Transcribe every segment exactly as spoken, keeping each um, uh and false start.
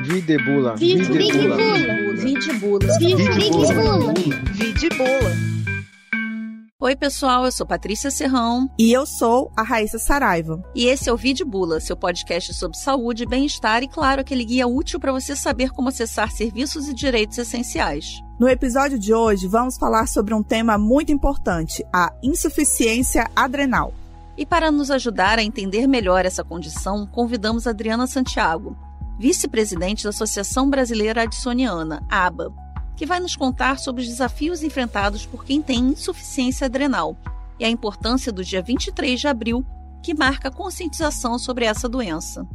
Videbula. Videbula. Videbula. Videbula. Videbula. Oi, pessoal, eu sou Patrícia Serrão. E eu sou a Raíssa Saraiva. E esse é o Videbula, seu podcast sobre saúde, bem-estar e, claro, aquele guia útil para você saber como acessar serviços e direitos essenciais. No episódio de hoje, vamos falar sobre um tema muito importante, a insuficiência adrenal. E para nos ajudar a entender melhor essa condição, convidamos a Adriana Santiago, vice-presidente da Associação Brasileira Addisoniana, A B A, que vai nos contar sobre os desafios enfrentados por quem tem insuficiência adrenal e a importância do dia vinte e três de abril, que marca a conscientização sobre essa doença.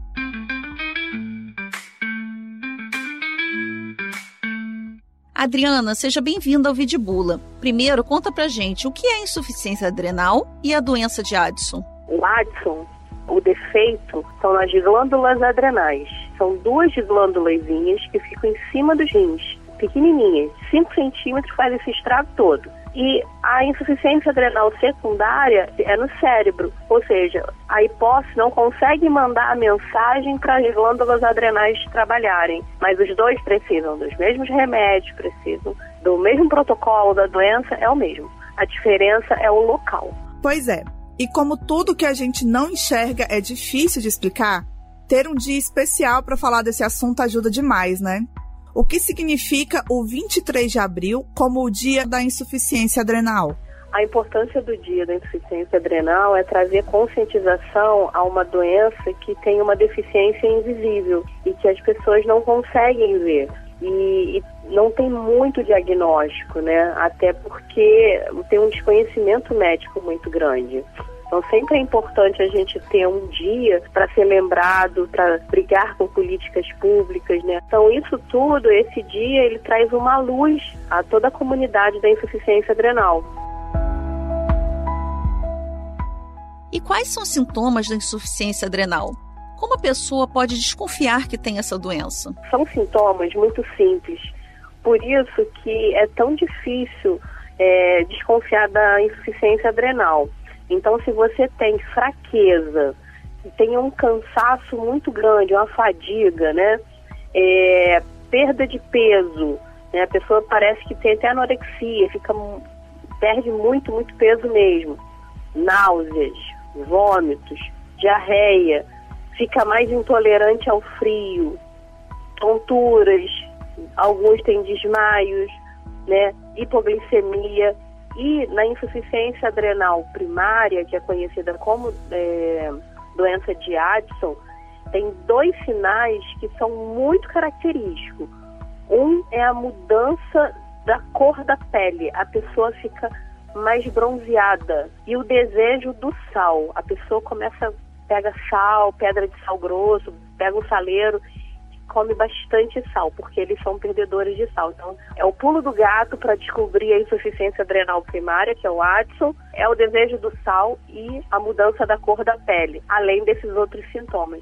Adriana, seja bem-vinda ao Videbula. Primeiro, conta pra gente o que é insuficiência adrenal e a doença de Addison. O Addison, o defeito, são nas glândulas adrenais. São duas glândulazinhas que ficam em cima dos rins, pequenininhas, cinco centímetros, faz esse estrago todo. E a insuficiência adrenal secundária é no cérebro, ou seja, a hipófise não consegue mandar a mensagem para as glândulas adrenais trabalharem, mas os dois precisam dos mesmos remédios, precisam do mesmo protocolo da doença, é o mesmo. A diferença é o local. Pois é, e como tudo que a gente não enxerga é difícil de explicar, ter um dia especial para falar desse assunto ajuda demais, né? O que significa o vinte e três de abril como o dia da insuficiência adrenal? A importância do dia da insuficiência adrenal é trazer conscientização a uma doença que tem uma deficiência invisível e que as pessoas não conseguem ver. E, e não tem muito diagnóstico, né? Até porque tem um desconhecimento médico muito grande. Então sempre é importante a gente ter um dia para ser lembrado, para brigar por políticas públicas, né? Então isso tudo, esse dia, ele traz uma luz a toda a comunidade da insuficiência adrenal. E quais são os sintomas da insuficiência adrenal? Como a pessoa pode desconfiar que tem essa doença? São sintomas muito simples, por isso que é tão difícil é, desconfiar da insuficiência adrenal. Então, se você tem fraqueza, tem um cansaço muito grande, uma fadiga, né? É, perda de peso, né? A pessoa parece que tem até anorexia, fica, perde muito, muito peso mesmo. Náuseas, vômitos, diarreia, fica mais intolerante ao frio, tonturas, alguns têm desmaios, né? Hipoglicemia. E na insuficiência adrenal primária, que é conhecida como é, doença de Addison, tem dois sinais que são muito característicos. Um é a mudança da cor da pele, a pessoa fica mais bronzeada. E o desejo do sal, a pessoa começa, pega sal, pedra de sal grosso, pega um saleiro, come bastante sal, porque eles são perdedores de sal. Então, é o pulo do gato para descobrir a insuficiência adrenal primária, que é o Addison, é o desejo do sal e a mudança da cor da pele, além desses outros sintomas.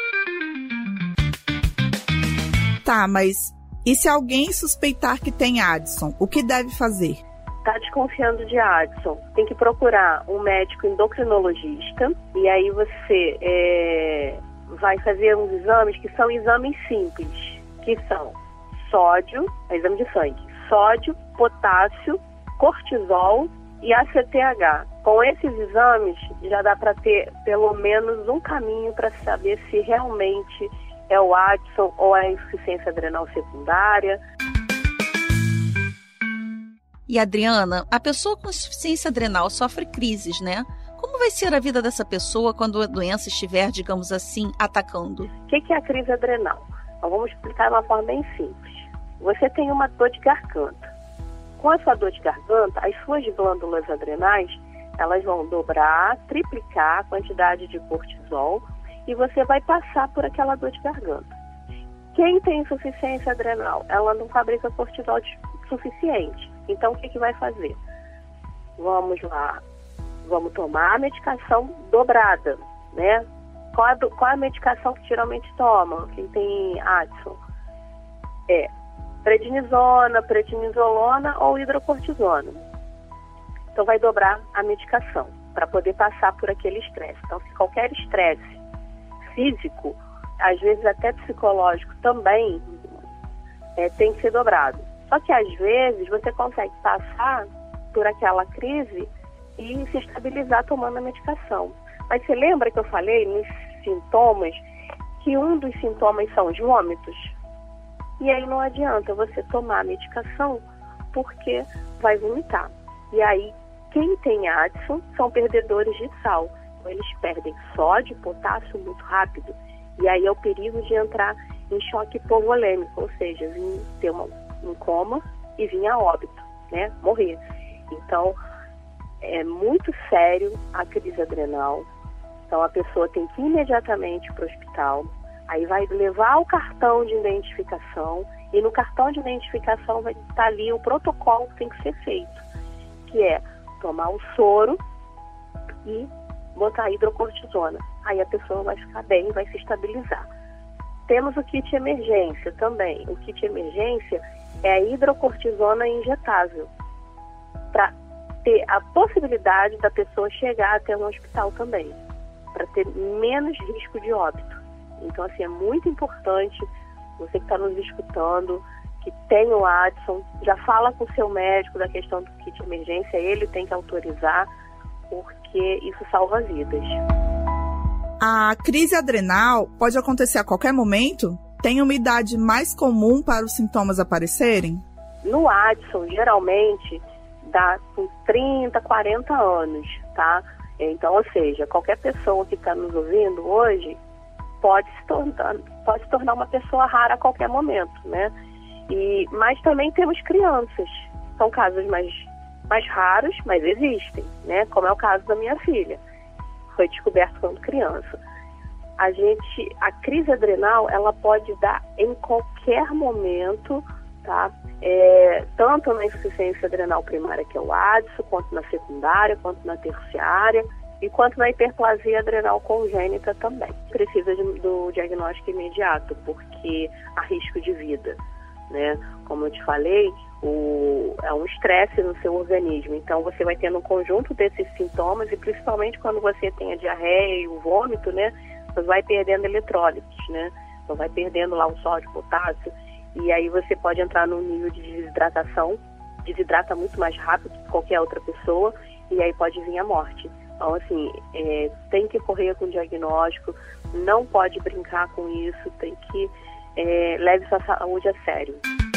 Tá, mas e se alguém suspeitar que tem Addison, o que deve fazer? Está desconfiando de Addison, tem que procurar um médico endocrinologista, e aí você é... vai fazer uns exames que são exames simples, que são sódio, é exame de sangue, sódio, potássio, cortisol e A C T H. Com esses exames já dá para ter pelo menos um caminho para saber se realmente é o Addison ou a insuficiência adrenal secundária. E Adriana, a pessoa com insuficiência adrenal sofre crises, né? Como vai ser a vida dessa pessoa quando a doença estiver, digamos assim, atacando? O que é a crise adrenal? Então, vamos explicar de uma forma bem simples. Você tem uma dor de garganta. Com essa dor de garganta, as suas glândulas adrenais, elas vão dobrar, triplicar a quantidade de cortisol e você vai passar por aquela dor de garganta. Quem tem insuficiência adrenal, ela não fabrica cortisol suficiente. Então, o que, que vai fazer? Vamos lá. Vamos tomar a medicação dobrada, né? Qual a, qual a medicação que geralmente toma quem tem Addison? É prednisona, prednisolona ou hidrocortisona. Então vai dobrar a medicação para poder passar por aquele estresse. Então, se qualquer estresse físico às vezes até psicológico também, é, tem que ser dobrado. Só que às vezes você consegue passar por aquela crise e se estabilizar tomando a medicação. Mas você lembra que eu falei nos sintomas que um dos sintomas são os vômitos? E aí não adianta você tomar a medicação porque vai vomitar. E aí quem tem Addison são perdedores de sal. Então, eles perdem sódio, potássio muito rápido. E aí é o perigo de entrar em choque hipovolêmico, ou seja, vir ter uma, um coma e vir a óbito, né? Morrer. Então, é muito sério a crise adrenal. Então, a pessoa tem que ir imediatamente para o hospital. Aí vai levar o cartão de identificação. E no cartão de identificação vai estar ali o protocolo que tem que ser feito. Que é tomar o soro e botar hidrocortisona. Aí a pessoa vai ficar bem, vai se estabilizar. Temos o kit emergência também. O kit emergência é a hidrocortisona injetável, para ter a possibilidade da pessoa chegar até um hospital também, para ter menos risco de óbito. Então, assim, é muito importante, você que está nos escutando, que tem o Addison, já fala com o seu médico da questão do kit emergência, ele tem que autorizar, porque isso salva vidas. A crise adrenal pode acontecer a qualquer momento? Tem uma idade mais comum para os sintomas aparecerem? No Addison, geralmente, dá com trinta, quarenta anos, tá? Então, ou seja, qualquer pessoa que está nos ouvindo hoje pode se tornar, pode se tornar uma pessoa rara a qualquer momento, né? E, mas também temos crianças. São casos mais, mais raros, mas existem, né? Como é o caso da minha filha. Foi descoberto quando criança. A gente, a crise adrenal, ela pode dar em qualquer momento, tá? É, tanto na insuficiência adrenal primária, que é o Addison, quanto na secundária, quanto na terciária, e quanto na hiperplasia adrenal congênita também. Precisa de, do diagnóstico imediato, porque há risco de vida, né? Como eu te falei, o, é um estresse no seu organismo. Então, você vai tendo um conjunto desses sintomas, e principalmente quando você tem a diarreia e o vômito, né? Você vai perdendo eletrólitos, né? Então, vai perdendo lá o sódio, o potássio, e aí você pode entrar num nível de desidratação, desidrata muito mais rápido que qualquer outra pessoa, e aí pode vir a morte. Então, assim, é, tem que correr com o diagnóstico, não pode brincar com isso, tem que é, leve sua saúde a sério.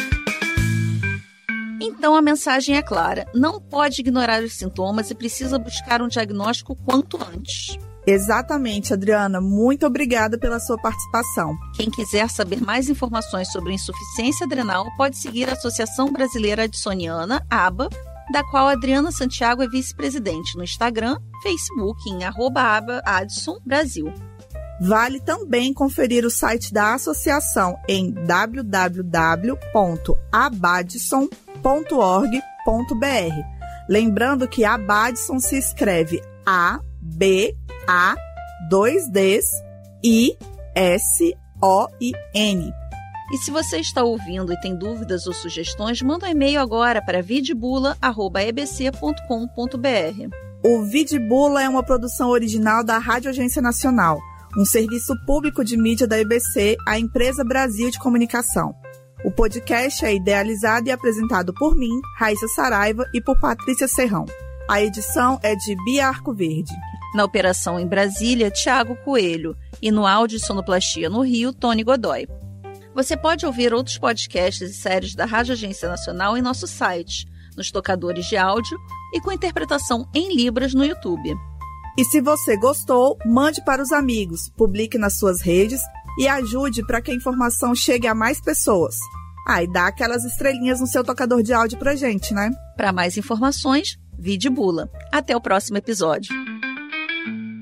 Então, a mensagem é clara. Não pode ignorar os sintomas e precisa buscar um diagnóstico quanto antes. Exatamente, Adriana. Muito obrigada pela sua participação. Quem quiser saber mais informações sobre insuficiência adrenal pode seguir a Associação Brasileira Addisoniana, A B A, da qual a Adriana Santiago é vice-presidente, no Instagram, Facebook, em arroba aba Addison Brasil. Vale também conferir o site da associação em w w w ponto abadson ponto org ponto b r. Lembrando que Abadson se escreve A B A dois Ds I S O I N. E se você está ouvindo e tem dúvidas ou sugestões, manda um e-mail agora para vidbula arroba e b c ponto com ponto b r. O Vidbula é uma produção original da Rádio Agência Nacional, um serviço público de mídia da E B C, a Empresa Brasil de Comunicação. O podcast é idealizado e apresentado por mim, Raíssa Saraiva, e por Patrícia Serrão. A edição é de Bia Arcoverde. Na operação em Brasília, Tiago Coelho. E no áudio e sonoplastia no Rio, Tony Godoy. Você pode ouvir outros podcasts e séries da Rádio Agência Nacional em nosso site, nos tocadores de áudio e com interpretação em Libras no YouTube. E se você gostou, mande para os amigos, publique nas suas redes e ajude para que a informação chegue a mais pessoas. Ah, e dá aquelas estrelinhas no seu tocador de áudio pra gente, né? Para mais informações, Vidbula. Até o próximo episódio.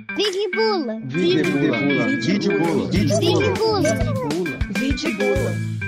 Vidbula. Vidbula. Vidbula. Vidbula. Vidbula. Vidbula.